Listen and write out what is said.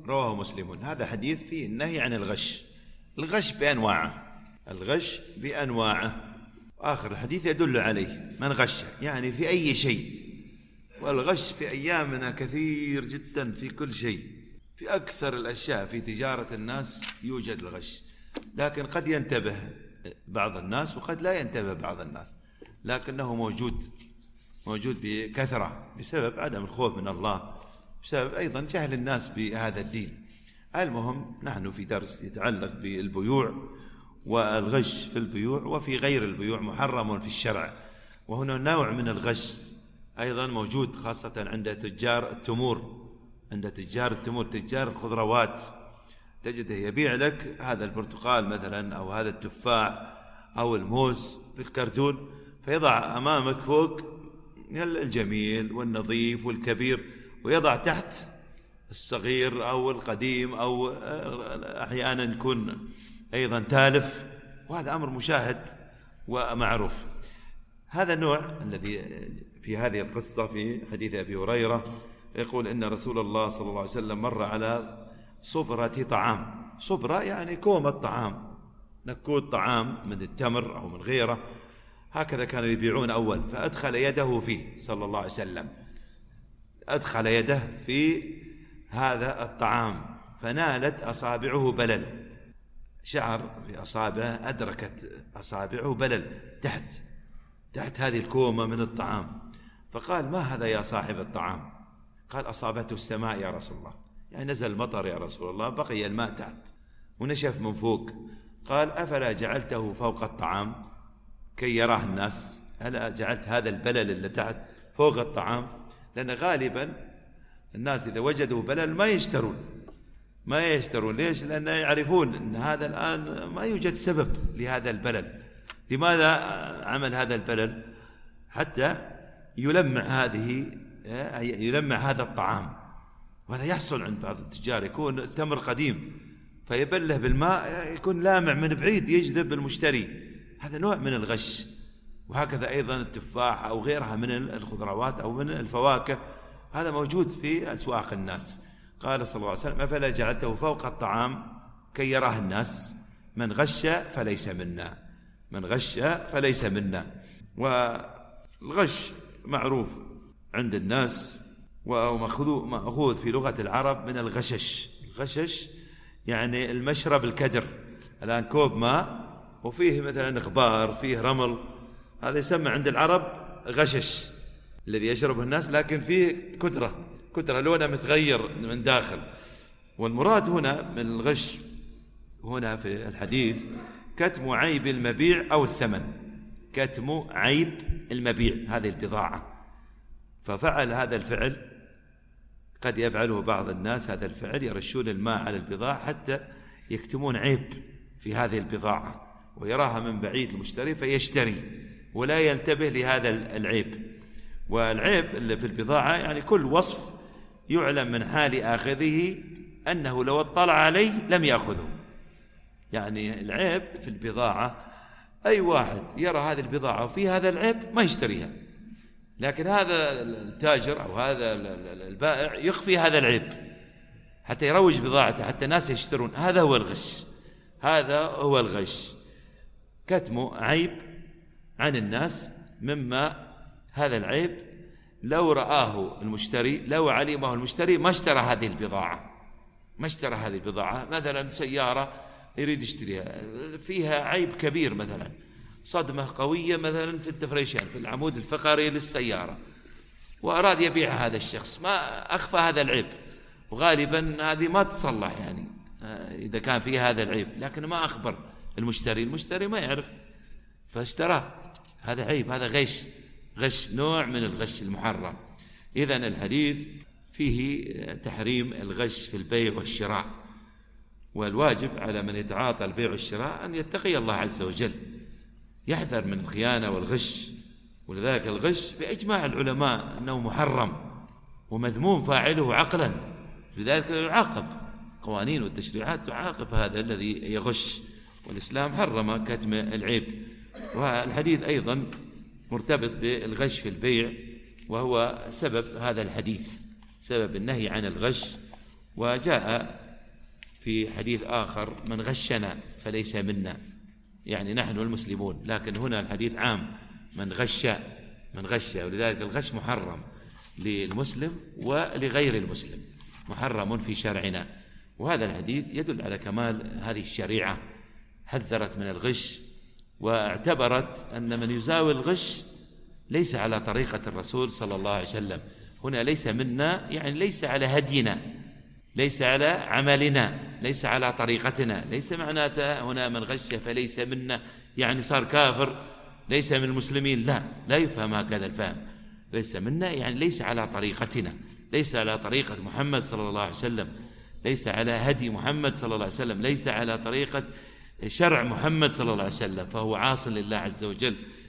رواه مسلم. هذا حديث فيه النهي عن الغش، الغش بأنواعه، الغش بأنواعه. آخر الحديث يدل عليه، من غش يعني في أي شيء، والغش في أيامنا كثير جدا في كل شيء، في أكثر الأشياء، في تجارة الناس يوجد الغش، لكن قد ينتبه بعض الناس وقد لا ينتبه بعض الناس، لكنه موجود بكثرة بسبب عدم الخوف من الله، بسبب أيضا جهل الناس بهذا الدين. المهم نحن في درس يتعلق بالبيوع، والغش في البيوع وفي غير البيوع محرم في الشرع. وهنا نوع من الغش أيضا موجود خاصة عند تجار التمور، تجار الخضروات، تجده يبيع لك هذا البرتقال مثلا أو هذا التفاح أو الموز بالكرتون، فيضع أمامك فوق الجميل والنظيف والكبير، ويضع تحت الصغير أو القديم أو أحيانا يكون أيضا تالف، وهذا أمر مشاهد ومعروف. هذا النوع الذي في هذه القصة في حديث أبي هريرة يقول إن رسول الله صلى الله عليه وسلم مر على صبرة طعام، صبرة يعني كومة طعام، نكود طعام من التمر أو من غيره، هكذا كانوا يبيعون أول، فأدخل يده فيه صلى الله عليه وسلم، أدخل يده في هذا الطعام فنالت أصابعه بلل، شعر في أصابعه، أدركت أصابعه بلل تحت هذه الكومة من الطعام، فقال ما هذا يا صاحب الطعام؟ قال أصابته السماء يا رسول الله، يعني نزل المطر يا رسول الله، بقي الماء تحت ونشف من فوق. قال أفلا جعلته فوق الطعام كي يراه الناس؟ هل جعلت هذا البلل اللي تحت فوق الطعام؟ لأن غالبا الناس إذا وجدوا بلل ما يشترون. ليش؟ لأن يعرفون أن هذا الآن ما يوجد سبب لهذا البلل. لماذا عمل هذا البلل؟ حتى يلمع هذا الطعام، وهذا يحصل عند بعض التجار، يكون التمر قديم فيبله بالماء، يكون لامع من بعيد يجذب المشتري، هذا نوع من الغش. وهكذا أيضا التفاح أو غيرها من الخضروات أو من الفواكه، هذا موجود في أسواق الناس. قال صلى الله عليه وسلم أفلا جعلته فوق الطعام كي يراه الناس؟ من غش فليس منا. والغش معروف عند الناس، ومأخوذ في لغة العرب من الغشش. الغشش يعني المشرب الكدر، الآن كوب ماء وفيه مثلا غبار، فيه رمل، هذا يسمى عند العرب غشش الذي يشربه الناس، لكن فيه كدرة لونه متغير من داخل. والمراد هنا من الغش هنا في الحديث كتم عيب المبيع أو الثمن، كتم عيب المبيع، هذه البضاعة. ففعل هذا الفعل، قد يفعله بعض الناس هذا الفعل، يرشون الماء على البضاعة حتى يكتمون عيب في هذه البضاعة، ويراها من بعيد المشتري فيشتري ولا ينتبه لهذا العيب. والعيب اللي في البضاعة يعني كل وصف يعلم من حال آخذه أنه لو اطلع عليه لم يأخذه. يعني العيب في البضاعة أي واحد يرى هذه البضاعة وفي هذا العيب ما يشتريها، لكن هذا التاجر أو هذا البائع يخفي هذا العيب حتى يروج بضاعته، حتى الناس يشترون. هذا هو الغش، كتم عيب عن الناس، مما هذا العيب لو رآه المشتري، لو علمه المشتري ما اشترى هذه البضاعة. مثلا سيارة يريد يشتريها فيها عيب كبير، مثلا صدمة قوية مثلا في الدفريشان، في العمود الفقري للسيارة، وأراد يبيع هذا الشخص، ما أخفى هذا العيب، وغالبا هذه ما تصلح يعني إذا كان فيها هذا العيب، لكن ما أخبر المشتري ما يعرف فاشتراه. هذا عيب، هذا غش، نوع من الغش المحرم. إذن الحديث فيه تحريم الغش في البيع والشراء، والواجب على من يتعاطى البيع والشراء أن يتقي الله عز وجل، يحذر من الخيانة والغش. ولذلك الغش بإجماع العلماء أنه محرم ومذموم فاعله عقلا، لذلك يعاقب، قوانين والتشريعات تعاقب هذا الذي يغش، والإسلام حرم كتم العيب. والحديث أيضا مرتبط بالغش في البيع، وهو سبب هذا الحديث، سبب النهي عن الغش وجاء في حديث آخر: من غشنا فليس منا، يعني نحن المسلمون، لكن هنا الحديث عام، من غش، ولذلك الغش محرم للمسلم ولغير المسلم، محرم في شرعنا. وهذا الحديث يدل على كمال هذه الشريعة، حذرت من الغش واعتبرت أن من يزاول الغش ليس على طريقة الرسول صلى الله عليه وسلم. هنا ليس منا يعني ليس على هدينا، ليس على عملنا، ليس على طريقتنا. ليس معناته هنا من غش فليس منا يعني صار كافر، ليس من المسلمين، لا يفهم هكذا الفهم. ليس منا يعني ليس على طريقتنا، ليس على طريقة محمد صلى الله عليه وسلم، ليس على هدي محمد صلى الله عليه وسلم، ليس على طريقة شرع محمد صلى الله عليه وسلم، فهو عاص لله عز وجل